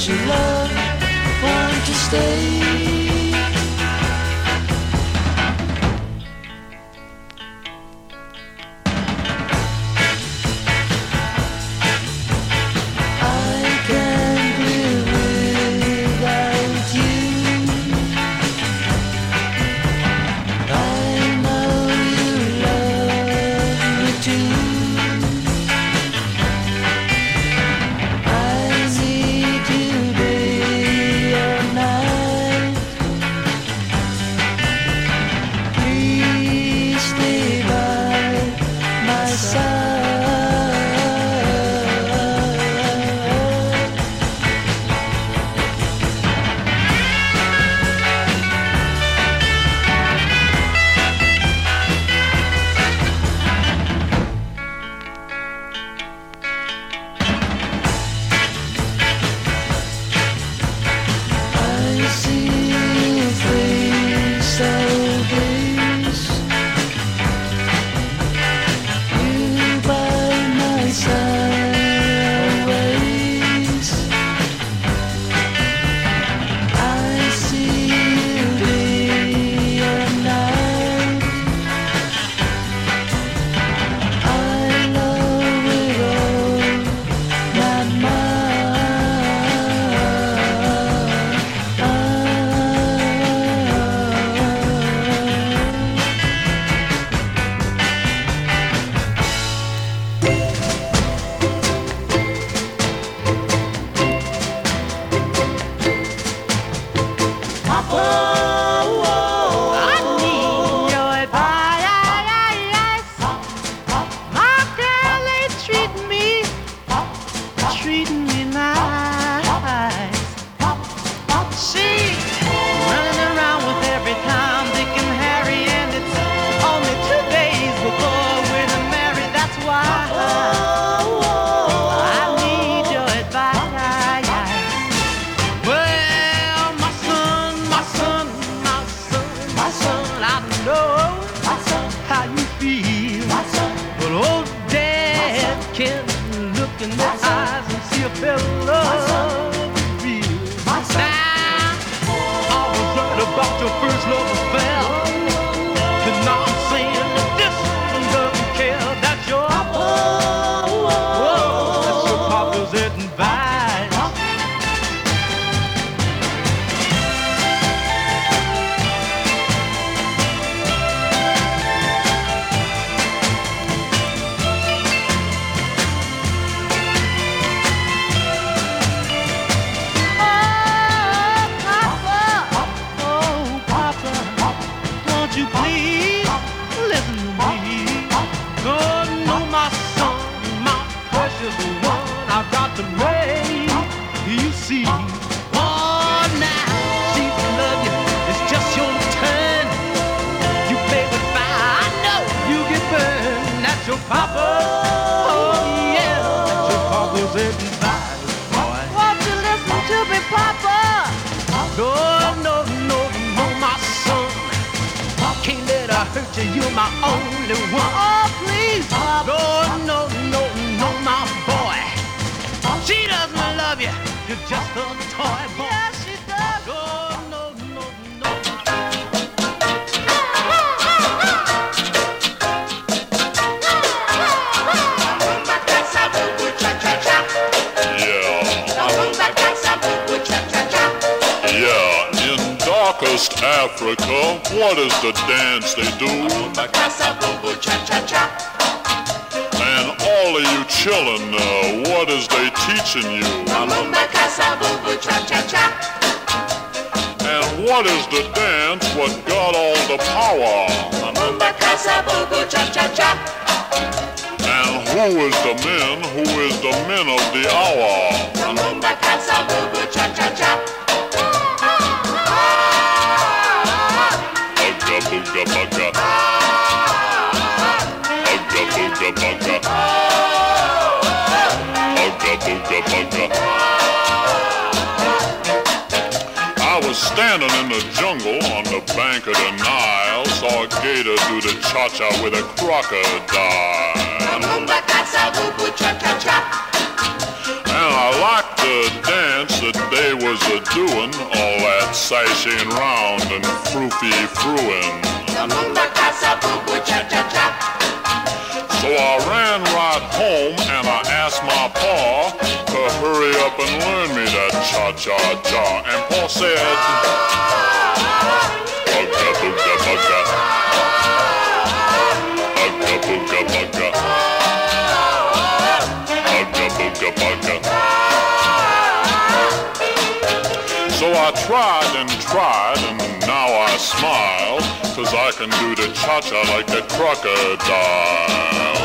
your love, won't you stay? You're my only one. Oh, please, Papa. No, no, no, no, my boy. She doesn't love you. You're just a toy boy. Yeah, she does. No, no, no, no. Yeah, in darkest Africa, what is the dance they do? And all of you chillin', what is they teaching you? And what is the dance what got all the power? And who is the men of the hour? Ugga booga bugga. Ugga booga bugga. Ugga booga bugga. I was standing in the jungle on the bank of the Nile, saw a gator do the cha-cha with a crocodile. And I liked the dance that they was a-doing, all that sashing round and froofy-frooing. So I ran right home and I asked my pa to hurry up and learn me that cha-cha-cha. And Pa said, bugga, bugga, bugga, bugga, bugga, bugga, bugga, bugga, bugga. So I tried and now I smile, 'cause I can do the cha-cha like a crocodile.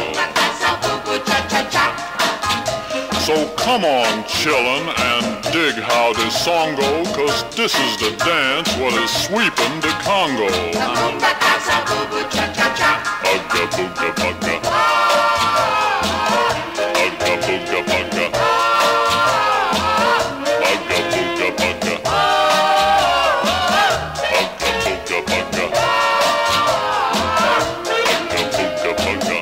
So come on, chillin', and dig how this song go, 'cause this is the dance what is sweeping the Congo. Bugga, bugga, bugga. Bugga, bugga, bugga. Bugga, bugga, bugga. Bugga, bugga, bugga. Bugga, bugga, bugga.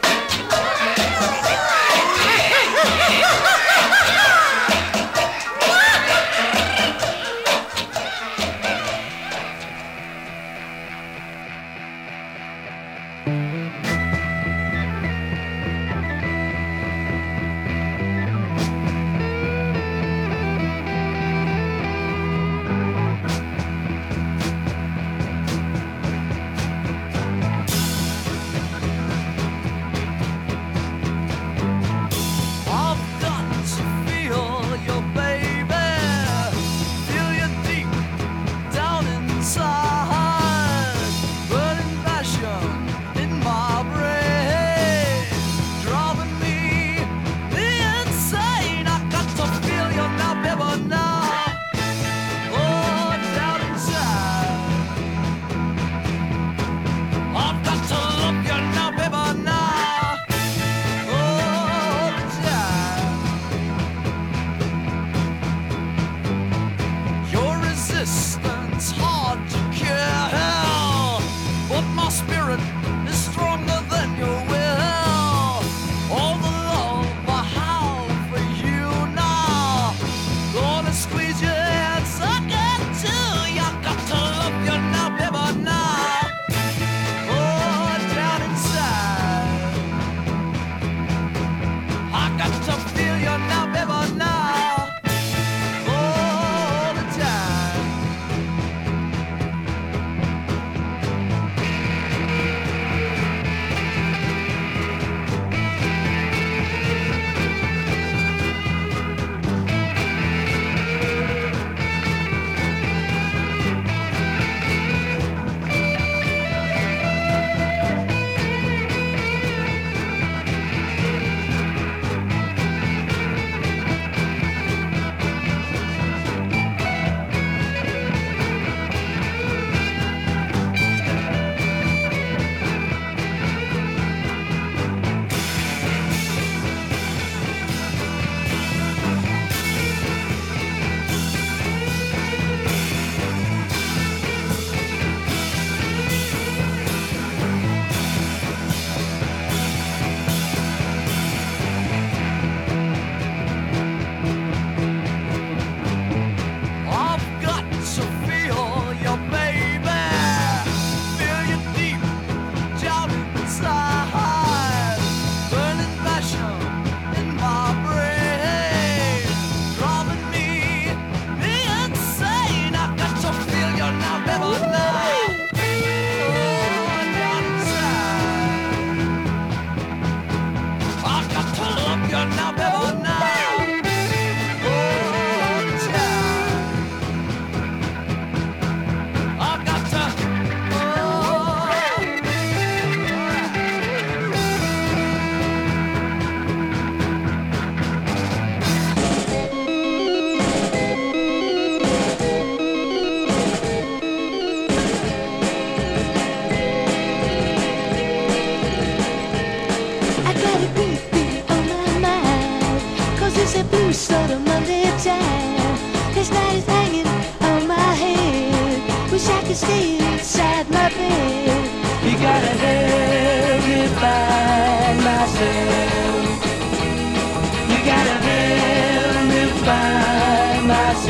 can stay inside my bed. You gotta help me find myself. You gotta help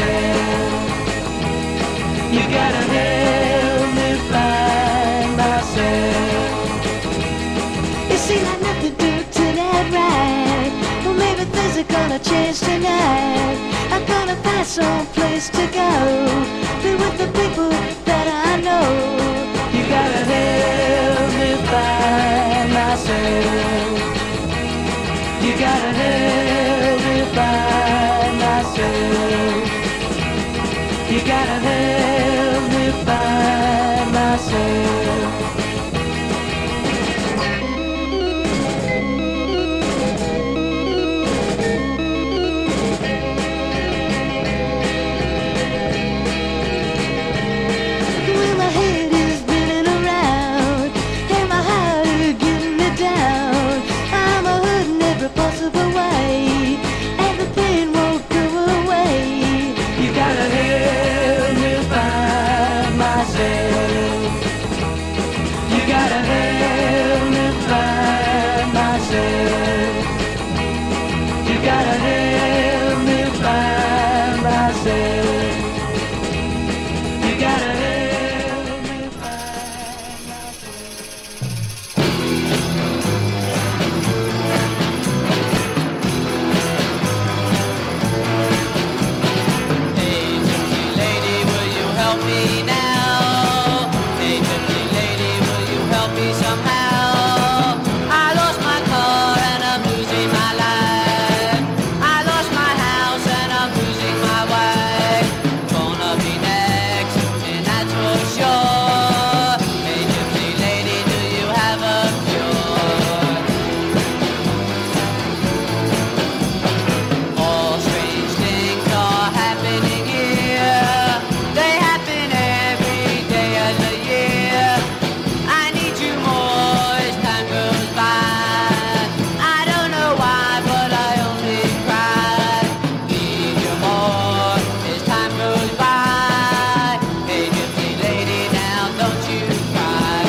myself. You gotta help me find myself. It seems like nothing do tonight right. Well, maybe things are gonna change tonight. I'm gonna find some place to go, be with the people that I know. You gotta help me find myself. You gotta help me find myself. You gotta help me find myself. Well, my head is spinning around, and my heart is getting me down. I'm a hurting every possible way, and the pain won't go away. You gotta help me find myself. You gotta help me find myself. You gotta help me find myself. You gotta help me find myself. Hey, gypsy lady, will you help me now? Hey, gypsy lady, will you help me somehow? I lost my car and I'm losing my life. I lost my house and I'm losing my wife. Gonna be next, and that's for sure. Hey, gypsy lady, do you have a cure? All strange things are happening here. They happen every day of the year. I need you more as time goes by. I don't know why, but I only cry. Need you more as time goes by. Hey, gypsy lady, now don't you cry.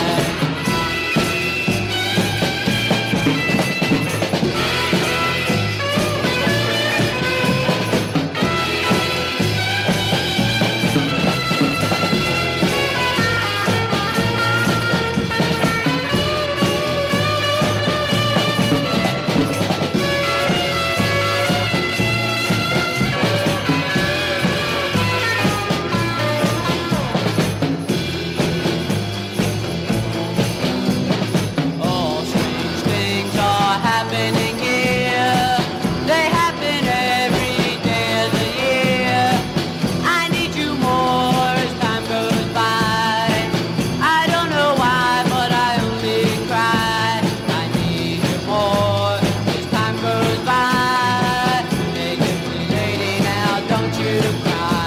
All strange things are happening here. They happen every day of the year. I need you more as time goes by. I don't know why, but I only cry. I need you more as time goes by. Hey, gypsy lady, now don't you cry.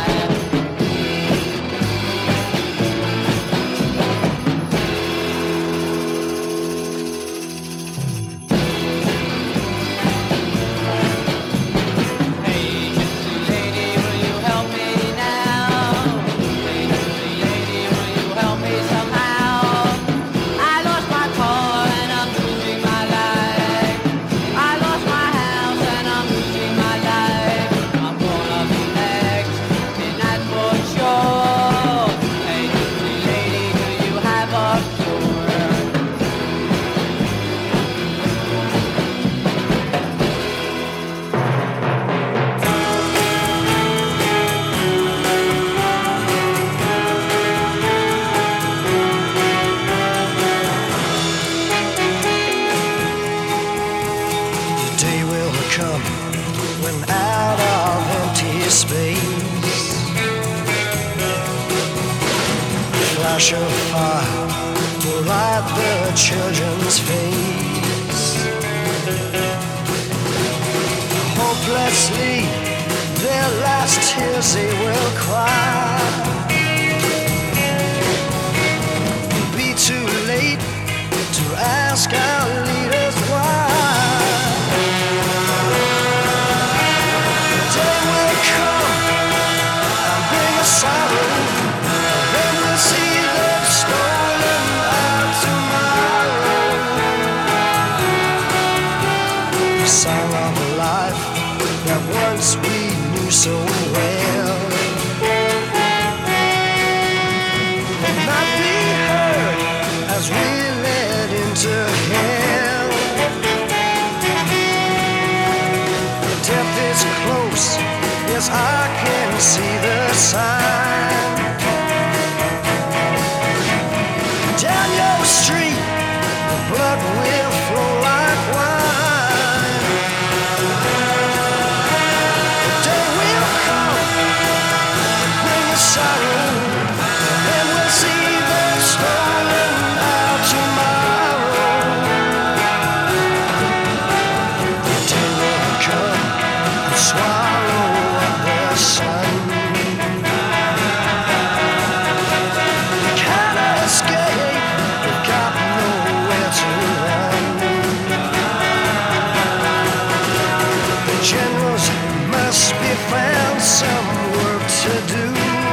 Hey, gypsy lady, will you help me now? Hey, gypsy lady, will you help me somehow? I lost my car and I'm losing my life. I lost my house and I'm losing my life. I'm gonna be next, and that's for sure. Hey, gypsy lady, do you have a cure? The day will come when out of empty space, a flash of fire will light the children's face. Hopelessly, their last tears they will cry. Be too late to ask our leaders why. The day will come and bring us sorrow, then we'll see them stolen our tomorrow. The song of a life that once we knew so well. down your street, the blood will flow like wine. The day will come, bring us sorrow, and we'll see them stolen out tomorrow. The day will come, swallow up the sun. Generals must be found some work to do.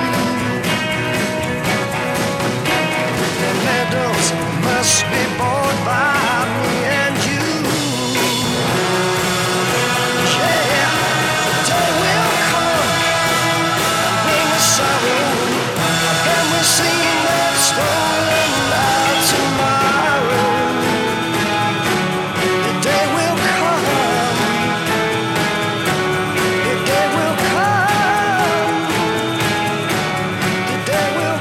The medals must be bought by me and you. Yeah, the day will come, bring us sorrow, and we'll see that stolen out tomorrow. The day will come. The day will come. The day will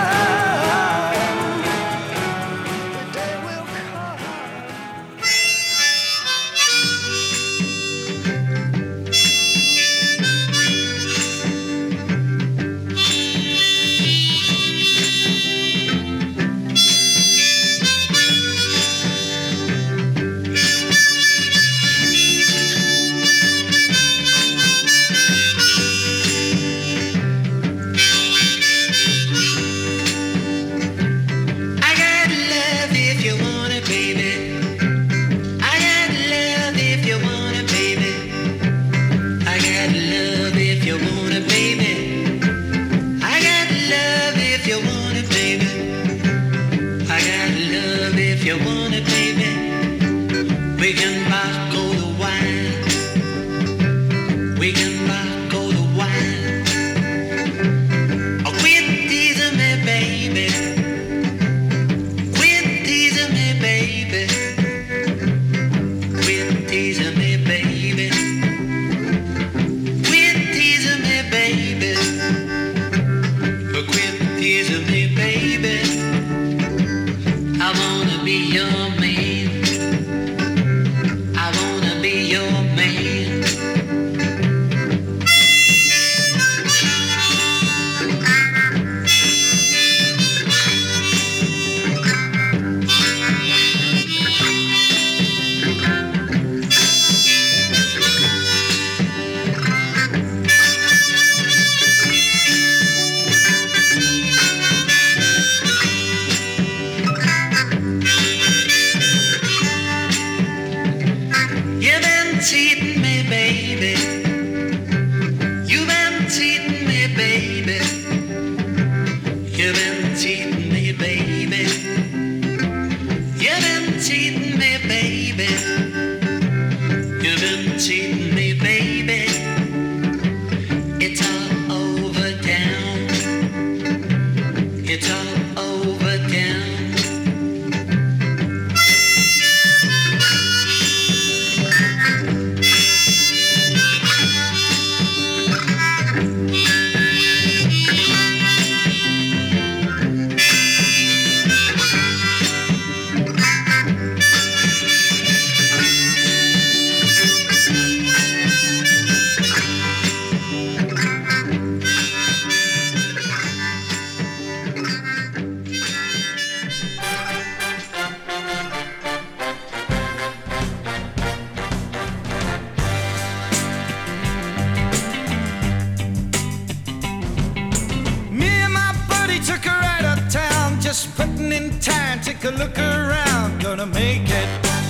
take a look around, gonna make it.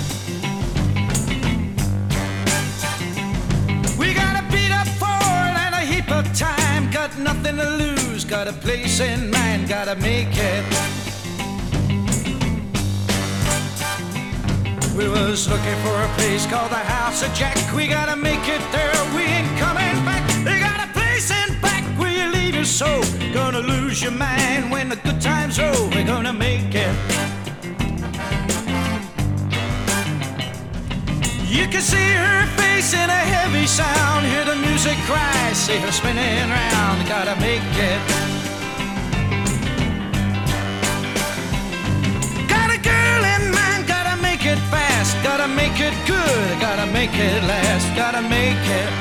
We got a beat up Ford and a heap of time, got nothing to lose, got a place in mind, gotta make it. We was looking for a place called the House of Jack. We gotta make it there, we ain't coming back. They got a place in back where you leave your soul. Gonna lose your mind when the good times roll. We're gonna make it. You can see her face in a heavy sound, hear the music cry, see her spinning round. Gotta make it. make it good, gotta make it last, gotta make it.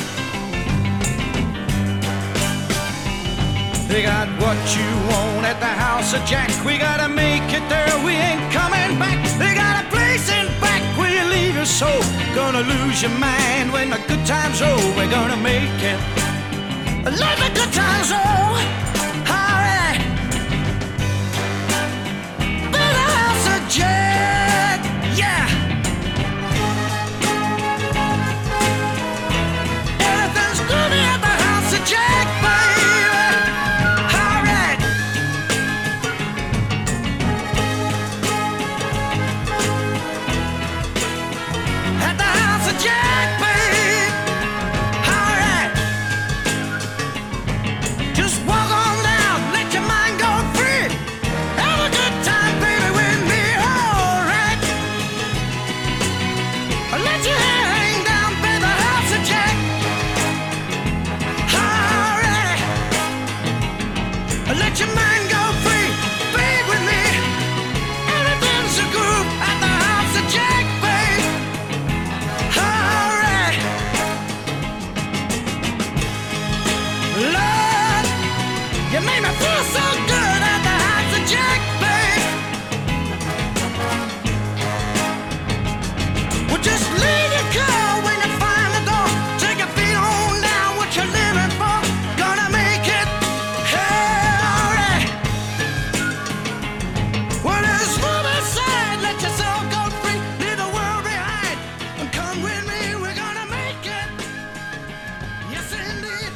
They got what you want at the house of Jack. We gotta make it there, we ain't coming back. They got a place in back where you leave your soul. Gonna lose your mind when the good times roll. We're gonna make it. Let the good times roll. Alright. By the house of Jack, yeah. Everything's groovy at the house of Jack, baby. Alright. At the house of Jack, baby. Alright. Just walk on down, let your mind go free. Have a good time, baby, with me. Alright. Let your hair hang down, baby, house of Jack. Alright. Let your mind go free, babe, with me. Everything's a groove at the house of Jack, babe. Alright. Lord, you made me feel so good at the house of Jack, babe. Well, just leave your car when you find the door. Take your feet on down, what you're living for. Gonna make it, hey, alright. Well, there's room inside, let your soul go free. Leave the world behind and come with me. We're gonna make it, yes indeed.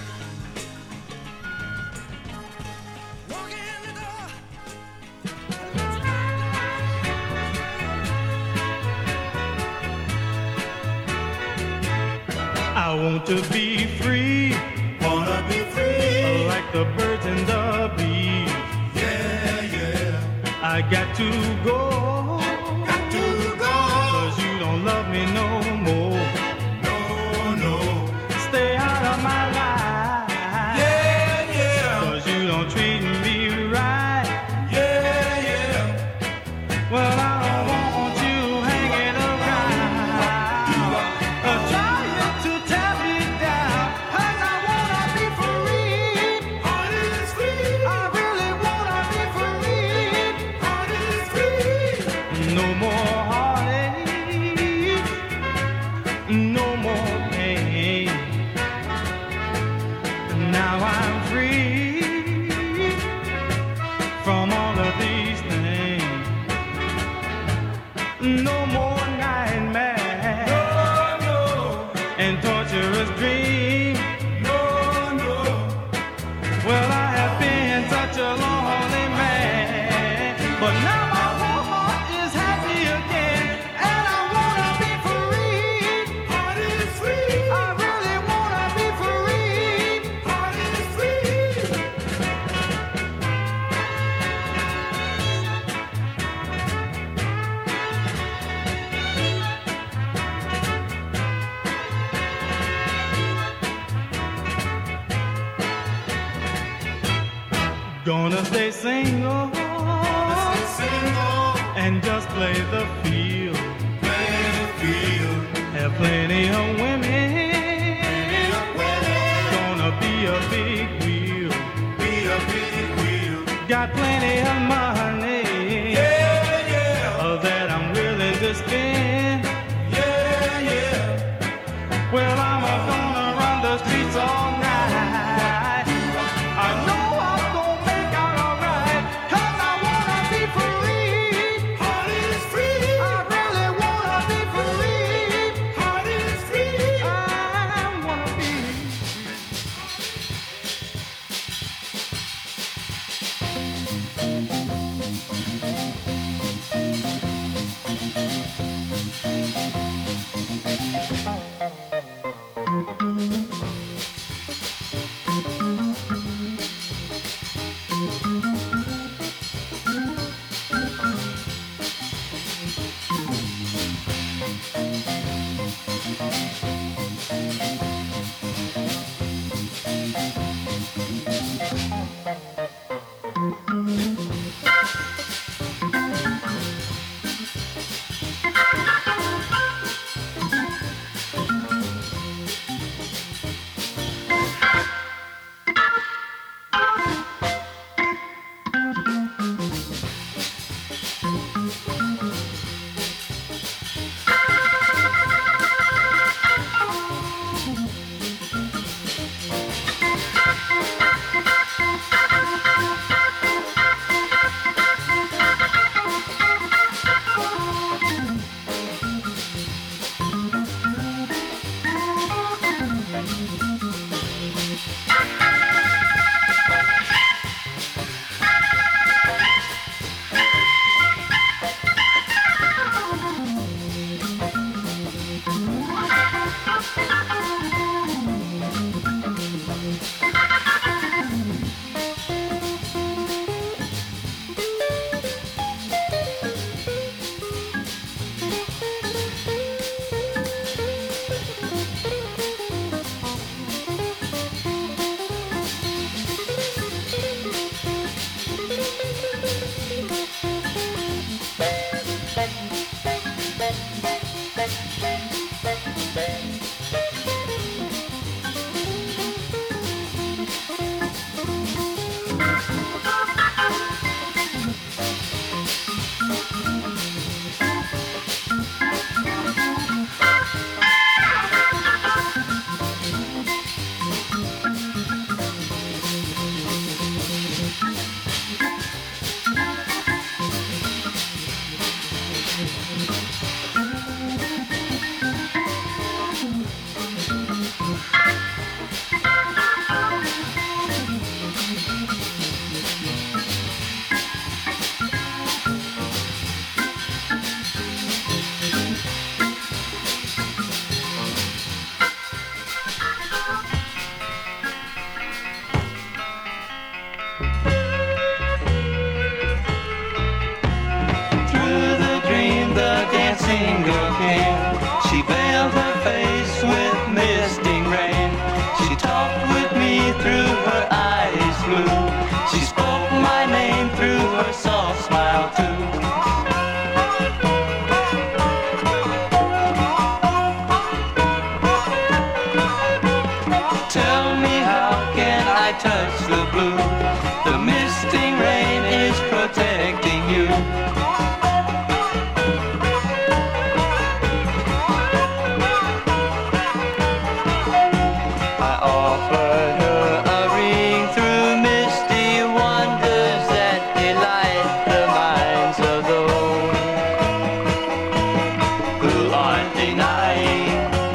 Walk in the door. I want to be free, Wanna be free, like the birds and the bees. yeah, yeah. I got to go, Got to go, 'cause you don't love me no more. no, no. Stay out of my life, Yeah, yeah, 'cause you don't treat me right. yeah, yeah. Well, I don't want you hanging around, trying to tear me down. 'Cause I wanna be free. Heart is free, I really wanna be free. heart is free. No more heartache, no more pain. Now I'm free from all of these things. No more nightmares No, and torturous dreams. no, no. Well, I have been such a lonely man, but now my whole heart is happy again, and I wanna be free. Heart is free, I really wanna be free. heart is free. Gonna stay single Single, and just play the field. play the field. Have plenty of women. Winning, Gonna be a big wheel. be a big wheel. Got plenty of money Yeah, yeah, that I'm willing to spend. yeah, yeah. Well, I'm gonna run the streets all night. I know I'm gonna make out alright, 'cause I wanna be free. Heart is free, I really wanna be free. heart is free. blue. She spoke my name through her soft smile too. Tell me, how can I touch the blue? The misting rain is protecting you. I offered her a ring through misty wonders that delight the minds of those who aren't denying.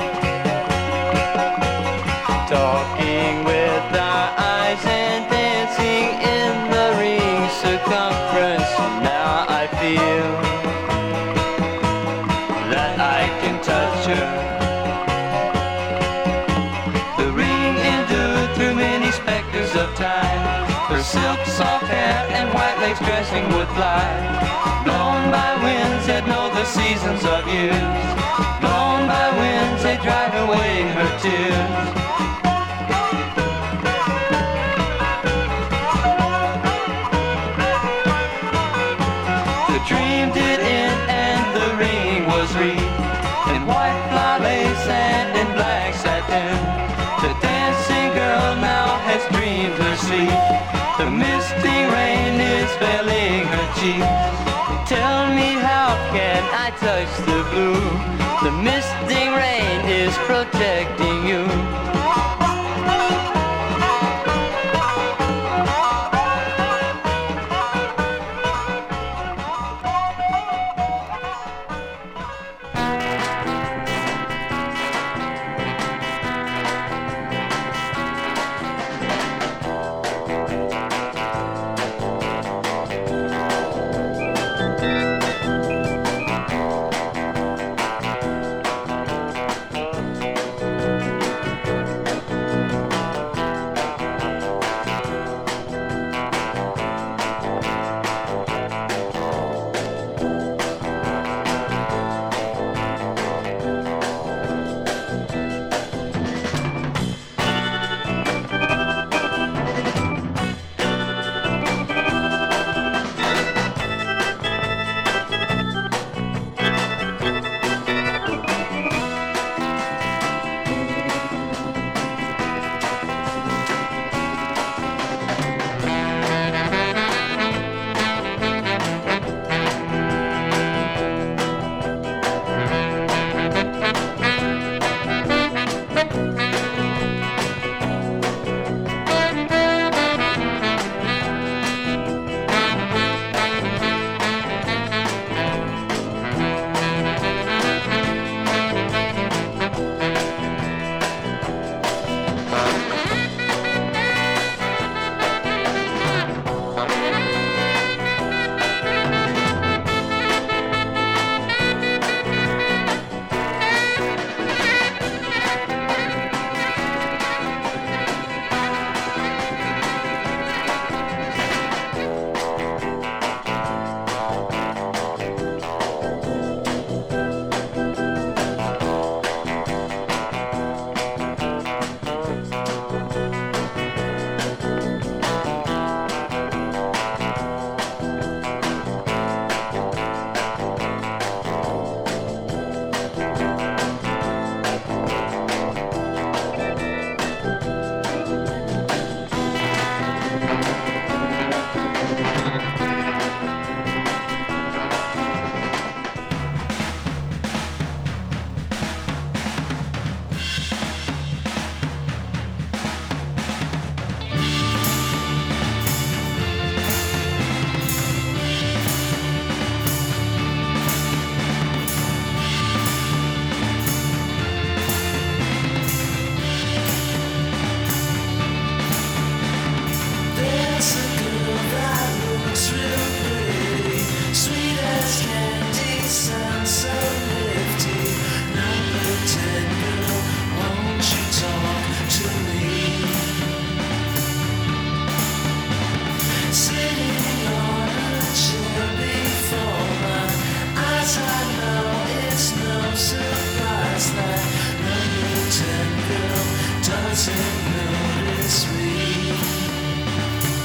Talking with our eyes and dancing in the ring's circumference. Now I feel that I can touch her. The ring endured through many specters of time. Her silk soft hair and white lace dressing would fly. Blown by winds that know the seasons of years. Blown by winds they drive away her tears. Dream did end and the ring was wreathed in white flower lace and in black satin. The dancing girl now has dreamed her sleep. The misty rain is veiling her cheeks. Tell me, how can I touch the blue? The misty rain is protecting you. doesn't notice me.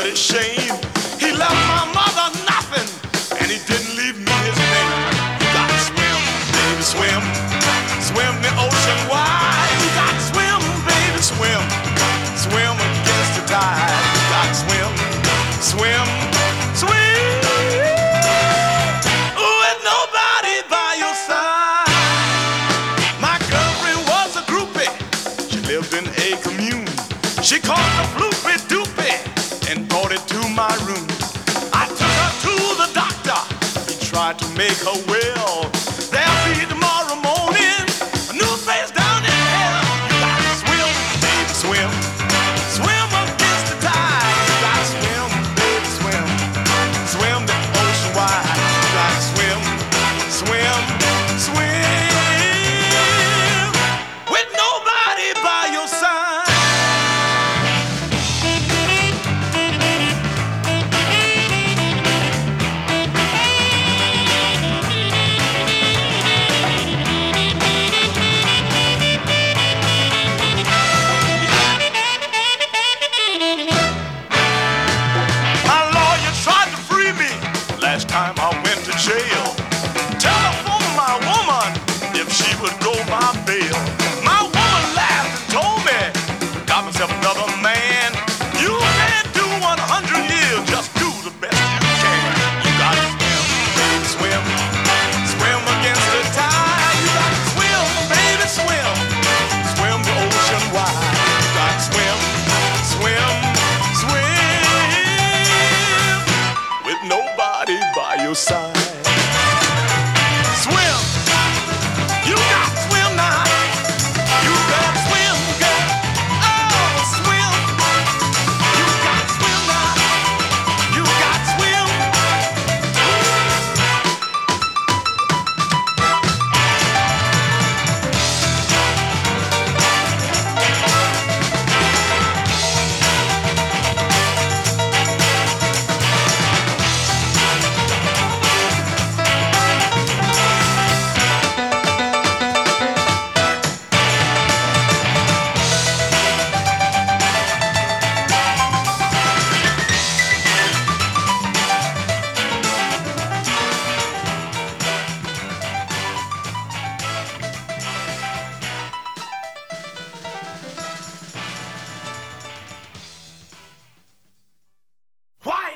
dirty shame. He left my mother nothing, and he didn't leave me his name. You gotta swim, baby, swim. Swim the ocean wide. You gotta swim, baby, swim. Swim against the tide. You gotta swim, swim, swim. With nobody by your side. My girlfriend was a groupie. She lived in a commune. She called the floopy doopy and brought it to my room. I took her to the doctor. He tried to make her well.